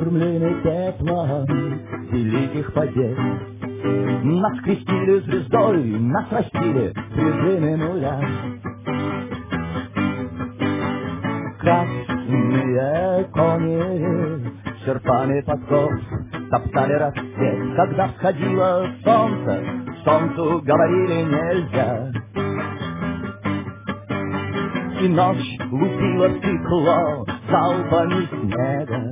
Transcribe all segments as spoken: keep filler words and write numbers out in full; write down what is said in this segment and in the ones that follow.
скормлены теплом великих побед. Нас крестили звездой, нас растили призывы нуля. Красные кони серпами подков топтали рассвет, когда всходило солнце, солнцу говорили нельзя. И ночь лупила в стекло залпами снега.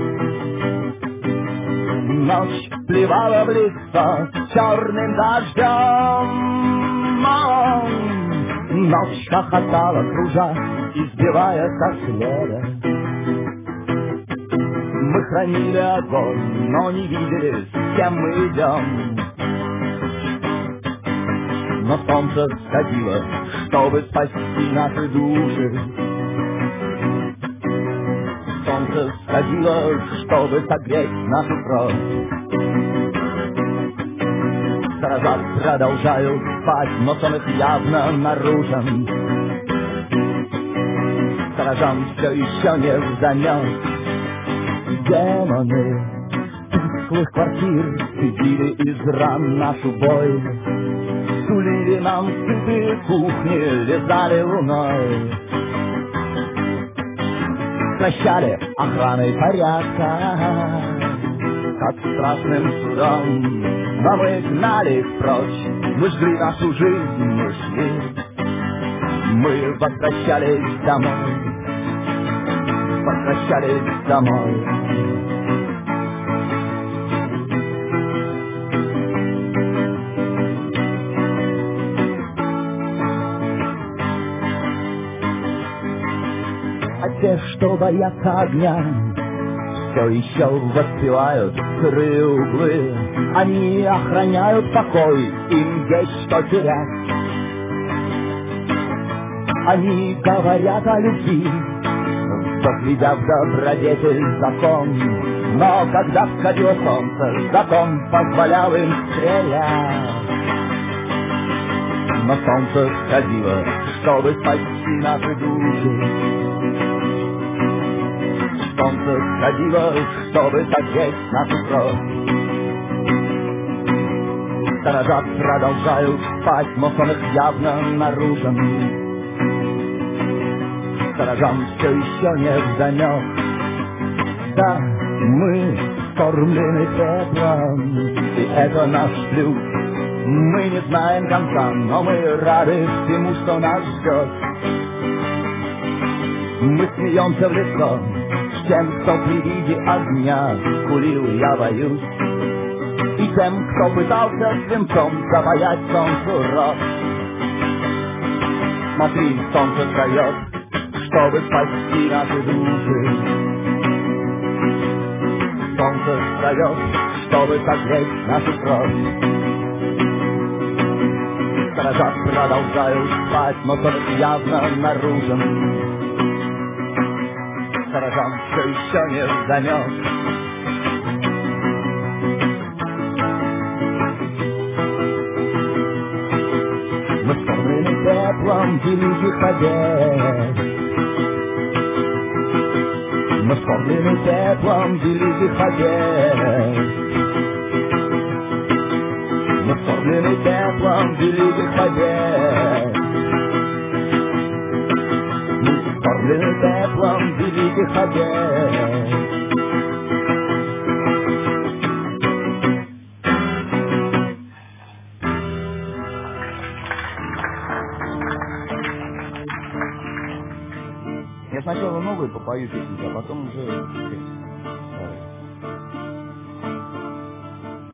Ночь плевала в лицо черным дождем. Ночь хохотала, кружа, избивая со следа. Мы хранили огонь, но не видели, с кем мы идем. Но солнце всходило, чтобы спасти наши души. Солнце всходило, чтобы согреть нашу кровь. Сторожа продолжают спать, но сон их явно нарушен. Сторожам все еще не вдомек. Демоны тусклых квартир следили из ран нашу боль. Сулили нам сытые кухни, лизали луной. Прощали охраной порядка, как страшным судом. Но мы гнали их прочь, мы жгли нашу жизнь, мы шли. Мы возвращались домой, возвращались домой. А те, что боятся огня, все еще воспевают сырые углы. Они охраняют покой, им есть что терять. Они говорят о любви, возведя в добродетель закон. Но когда всходило солнце, закон позволял им стрелять. Но солнце всходило, чтобы спасти наши души. Солнце всходило, чтобы согреть нашу кровь. Сторожа продолжают спать, но сон их явно нарушен. Сторожам все еще не вдомек. Да, мы скормлены теплом, и это наш плюс. Мы не знаем конца, но мы рады всему, что нас ждет. Мы смеемся в лицо тем, кто при виде огня курил, я боюсь. И тем, кто пытался свинцом запаять солнцу рот. Смотри, солнце встает, чтобы спасти наши души. Солнце встает, чтобы согреть нашу кровь. Сторожа продолжают спать, но сон явно наружен. Сторожам все еще не вдомек. Мы вспомнили теплом великих побед. Мы вспомнили теплом великих побед. Мы вспомнили теплом великих побед. Мы вспомнили теплом великих побед. Я сначала новые попою песенки, а потом уже...